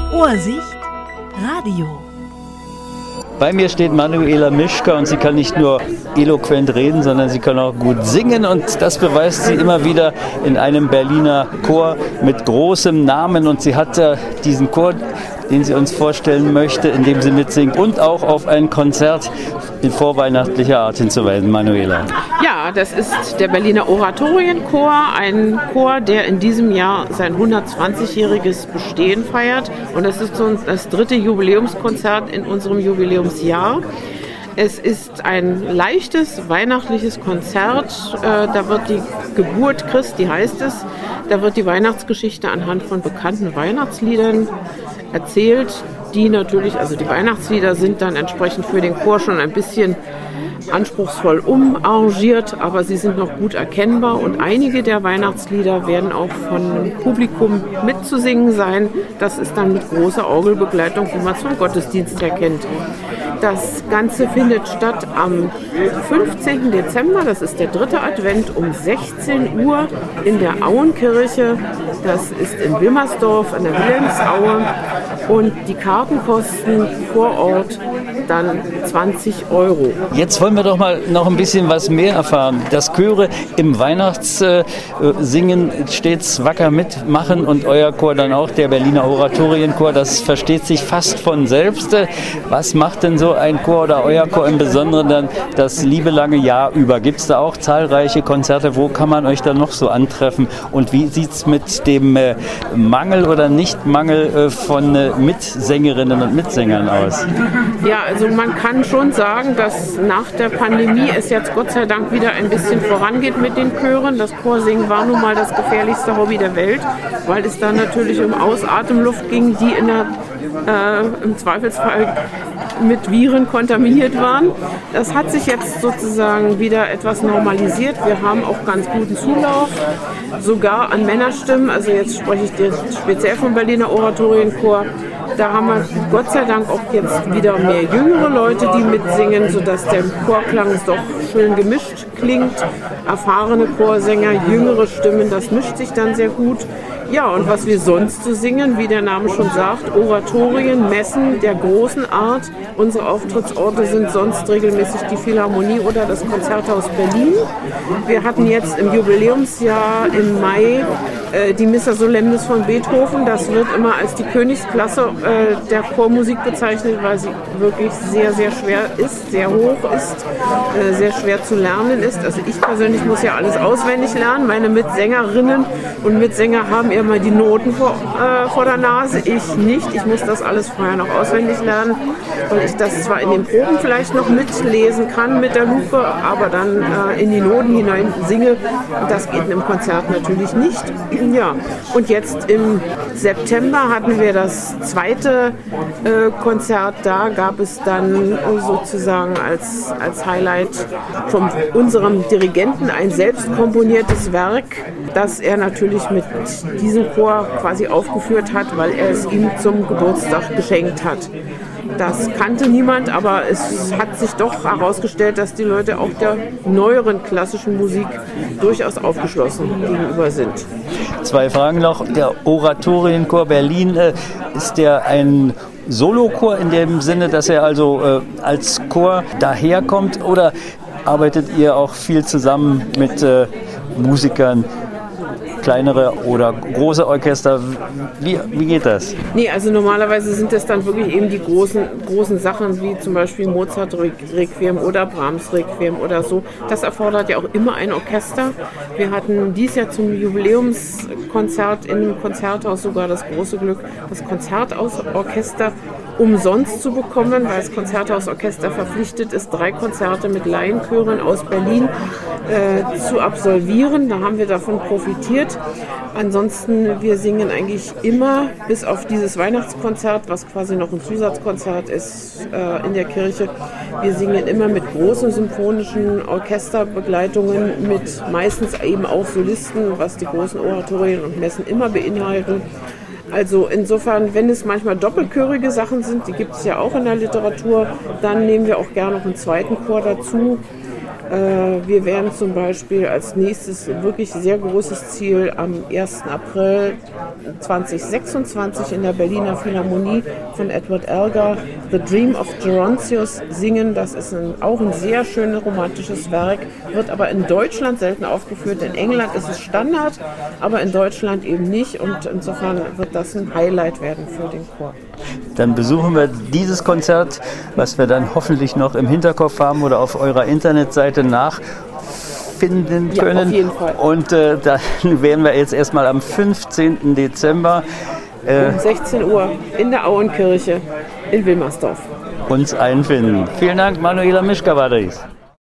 Ohrsicht Radio. Bei mir steht Manuela Mischka und sie kann nicht nur eloquent reden, sondern sie kann auch gut singen und das beweist sie immer wieder in einem Berliner Chor mit großem Namen und sie hat diesen Chor, den sie uns vorstellen möchte, in dem sie mitsingt und auch auf ein Konzert in vorweihnachtlicher Art hinzuweisen. Manuela. Ja, das ist der Berliner Oratorienchor, ein Chor, der in diesem Jahr sein 120-jähriges Bestehen feiert und das ist das 3. Jubiläumskonzert in unserem Jubiläumsjahr. Es ist ein leichtes weihnachtliches Konzert, da wird die Geburt Christi, heißt es, da wird die Weihnachtsgeschichte anhand von bekannten Weihnachtsliedern erzählt, die natürlich, also die Weihnachtslieder sind dann entsprechend für den Chor schon ein bisschen anspruchsvoll umarrangiert, aber sie sind noch gut erkennbar und einige der Weihnachtslieder werden auch von Publikum mitzusingen sein. Das ist dann mit großer Orgelbegleitung, wie man es vom Gottesdienst her kennt. Das Ganze findet statt am 15. Dezember, das ist der 3. Advent, um 16 Uhr in der Auenkirche. Das ist in Wilmersdorf in der Wilhelmsaue und die Karten kosten vor Ort dann 20 €. Jetzt wollen wir doch mal noch ein bisschen was mehr erfahren. Dass Chöre im Weihnachtssingen stets wacker mitmachen und euer Chor dann auch, der Berliner Oratorienchor, das versteht sich fast von selbst. Was macht denn so ein Chor oder euer Chor im Besonderen dann das liebe lange Jahr über? Gibt es da auch zahlreiche Konzerte? Wo kann man euch da noch so antreffen? Und wie sieht es mit dem Mangel oder Nichtmangel von Mitsängerinnen und Mitsängern aus? Ja, also man kann schon sagen, dass nach der Pandemie es jetzt Gott sei Dank wieder ein bisschen vorangeht mit den Chören. Das Chorsingen war nun mal das gefährlichste Hobby der Welt, weil es dann natürlich um Ausatemluft ging, die im Zweifelsfall mit Viren kontaminiert waren. Das hat sich jetzt sozusagen wieder etwas normalisiert. Wir haben auch ganz guten Zulauf, sogar an Männerstimmen. Also jetzt spreche ich dir speziell vom Berliner Oratorienchor. Da haben wir Gott sei Dank auch jetzt wieder mehr jüngere Leute, die mitsingen, sodass der Chorklang doch schön gemischt klingt. Erfahrene Chorsänger, jüngere Stimmen, das mischt sich dann sehr gut. Ja, und was wir sonst so singen, wie der Name schon sagt, Oratorien, Messen der großen Art. Unsere Auftrittsorte sind sonst regelmäßig die Philharmonie oder das Konzerthaus Berlin. Wir hatten jetzt im Jubiläumsjahr im Mai die Missa Solemnis von Beethoven. Das wird immer als die Königsklasse der Chormusik bezeichnet, weil sie wirklich sehr, sehr schwer ist, sehr hoch ist, sehr schwer zu lernen ist. Also ich persönlich muss ja alles auswendig lernen. Meine Mitsängerinnen und Mitsänger haben immer die Noten vor der Nase, ich nicht. Ich muss das alles vorher noch auswendig lernen, weil ich das zwar in den Proben vielleicht noch mitlesen kann mit der Lupe, aber dann in die Noten hinein singe. Das geht im Konzert natürlich nicht. Ja, und jetzt im September hatten wir das 2. Konzert. Da gab es dann sozusagen als Highlight von unserem Dirigenten ein selbst komponiertes Werk, das er natürlich mit diesem Chor quasi aufgeführt hat, weil er es ihm zum Geburtstag geschenkt hat. Das kannte niemand, aber es hat sich doch herausgestellt, dass die Leute auch der neueren klassischen Musik durchaus aufgeschlossen gegenüber sind. 2 Fragen noch. Der Oratorienchor Berlin, ist der ein Solochor in dem Sinne, dass er also als Chor daherkommt oder arbeitet ihr auch viel zusammen mit Musikern? Kleinere oder große Orchester, wie geht das? Nee, also normalerweise sind das dann wirklich eben die großen Sachen, wie zum Beispiel Mozart-Requiem oder Brahms-Requiem oder so. Das erfordert ja auch immer ein Orchester. Wir hatten dieses Jahr zum Jubiläumskonzert im Konzerthaus sogar das große Glück, das Konzerthausorchester umsonst zu bekommen, weil das Konzerthausorchester verpflichtet ist, 3 Konzerte mit Laienchören aus Berlin zu absolvieren. Da haben wir davon profitiert. Ansonsten, wir singen eigentlich immer, bis auf dieses Weihnachtskonzert, was quasi noch ein Zusatzkonzert ist in der Kirche, wir singen immer mit großen symphonischen Orchesterbegleitungen, mit meistens eben auch Solisten, was die großen Oratorien und Messen immer beinhalten. Also insofern, wenn es manchmal doppelchörige Sachen sind, die gibt es ja auch in der Literatur, dann nehmen wir auch gerne noch einen zweiten Chor dazu. Wir werden zum Beispiel als nächstes wirklich sehr großes Ziel am 1. April 2026 in der Berliner Philharmonie von Edward Elgar The Dream of Gerontius singen. Das ist auch ein sehr schönes romantisches Werk, wird aber in Deutschland selten aufgeführt. In England ist es Standard, aber in Deutschland eben nicht. Und insofern wird das ein Highlight werden für den Chor. Dann besuchen wir dieses Konzert, was wir dann hoffentlich noch im Hinterkopf haben oder auf eurer Internetseite nachfinden können. Ja, auf jeden Fall. Und dann werden wir jetzt erstmal am 15. Dezember um 16 Uhr in der Auenkirche in Wilmersdorf uns einfinden. Vielen Dank, Manuela Mischka war das.